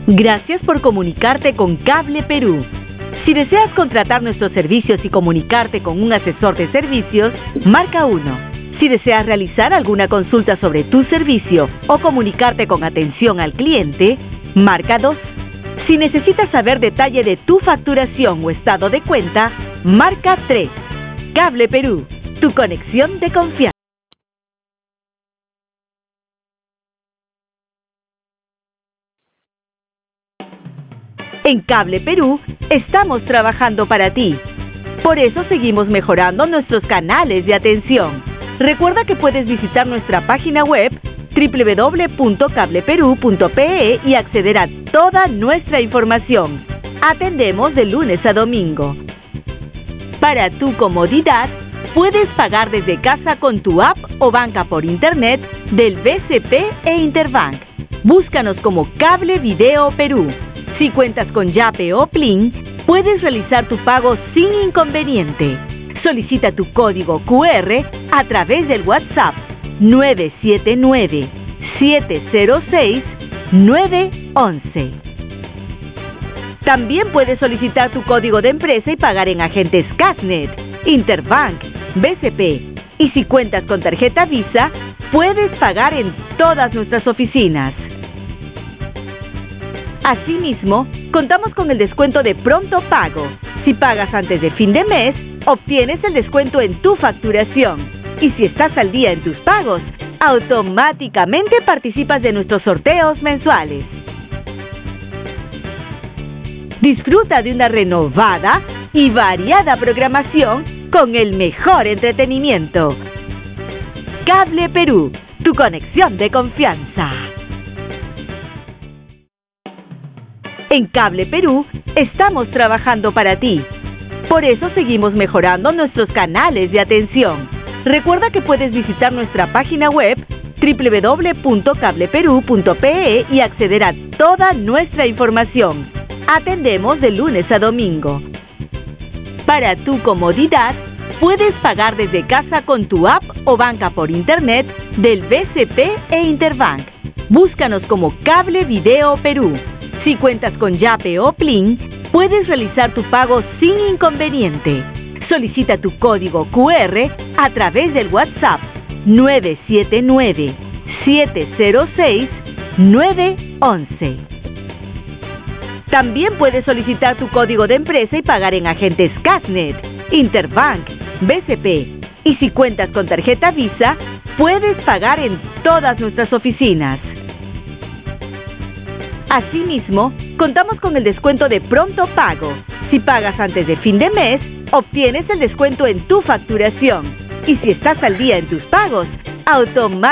Gracias por comunicarte con Cable Perú. Si deseas contratar nuestros servicios y comunicarte con un asesor de servicios, marca 1. Si deseas realizar alguna consulta sobre tu servicio o comunicarte con atención al cliente, marca 2. Si necesitas saber detalle de tu facturación o estado de cuenta, marca 3. Cable Perú, tu conexión de confianza. En Cable Perú estamos trabajando para ti. Por eso seguimos mejorando nuestros canales de atención. Recuerda que puedes visitar nuestra página web www.cableperú.pe y acceder a toda nuestra información. Atendemos de lunes a domingo. Para tu comodidad, puedes pagar desde casa con tu app o banca por internet del BCP e Interbank. Búscanos como Cable Video Perú. Si cuentas con Yape o Plin, puedes realizar tu pago sin inconveniente. Solicita tu código QR a través del WhatsApp 979-706-911. También puedes solicitar tu código de empresa y pagar en agentes Casnet, Interbank, BCP. Y si cuentas con tarjeta Visa, puedes pagar en todas nuestras oficinas. Asimismo, contamos con el descuento de pronto pago. Si pagas antes de fin de mes, obtienes el descuento en tu facturación. Y si estás al día en tus pagos, automáticamente participas de nuestros sorteos mensuales. Disfruta de una renovada y variada programación con el mejor entretenimiento. Cable Perú, tu conexión de confianza. En Cable Perú estamos trabajando para ti. Por eso seguimos mejorando nuestros canales de atención. Recuerda que puedes visitar nuestra página web www.cableperú.pe y acceder a toda nuestra información. Atendemos de lunes a domingo. Para tu comodidad, puedes pagar desde casa con tu app o banca por internet del BCP e Interbank. Búscanos como Cable Video Perú. Si cuentas con Yape o Plin, puedes realizar tu pago sin inconveniente. Solicita tu código QR a través del WhatsApp 979-706-911. También puedes solicitar tu código de empresa y pagar en agentes Casnet, Interbank, BCP. Y si cuentas con tarjeta Visa, puedes pagar en todas nuestras oficinas. Asimismo, contamos con el descuento de pronto pago. Si pagas antes de fin de mes, obtienes el descuento en tu facturación. Y si estás al día en tus pagos, automáticamente